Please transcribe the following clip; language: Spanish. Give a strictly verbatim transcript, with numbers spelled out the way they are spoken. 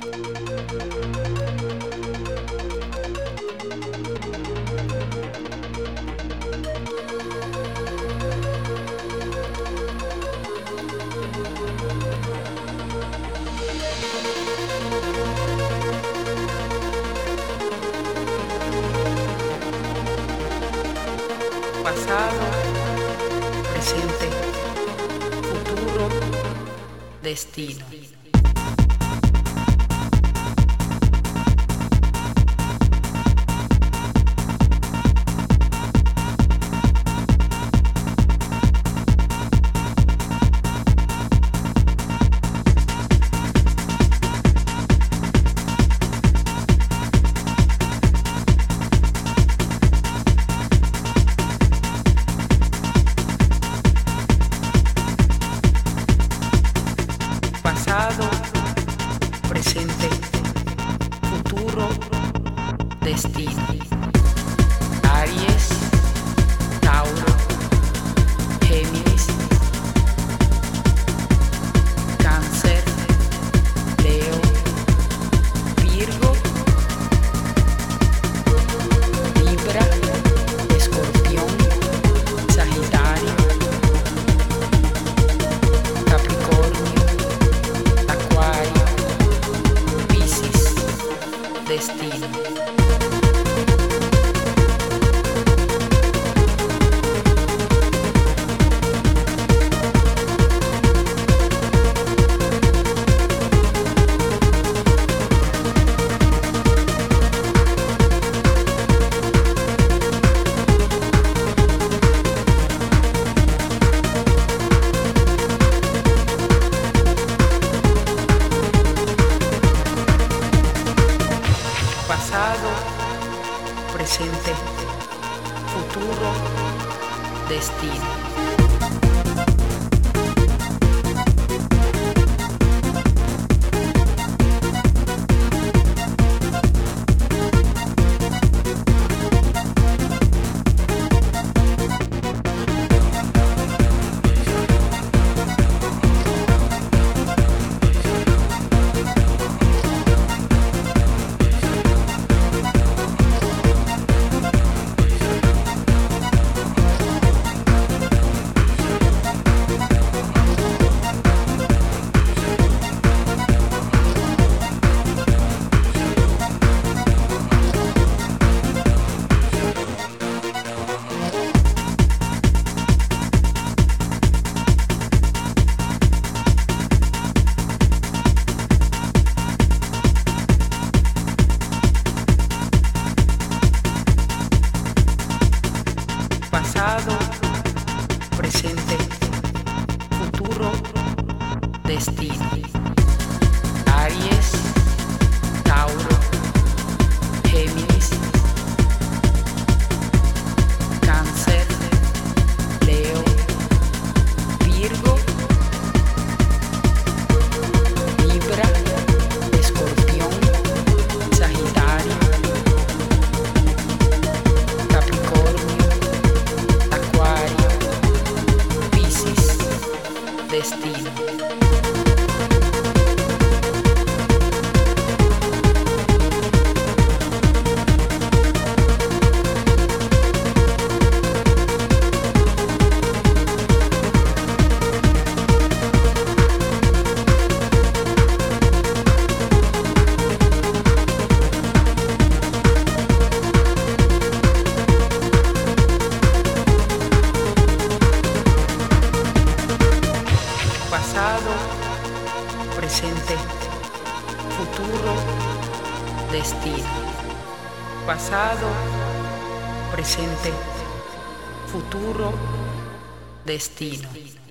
Pasado, presente, futuro, destino. Pasado, presente, futuro, destino. Aries, Tauro, Géminis, Cáncer, Leo, Virgo, Libra, Escorpión, Sagitario, Capricornio, Acuario, Piscis, destino. Pasado, presente, futuro, destino. Pasado, presente, futuro, destino. Aries, Tauro, Géminis, Cáncer, Leo, Virgo, Libra, Escorpión, Sagitario, Capricornio, Acuario, Piscis, destino. Pasado, presente, futuro, destino. Pasado, presente, futuro, destino.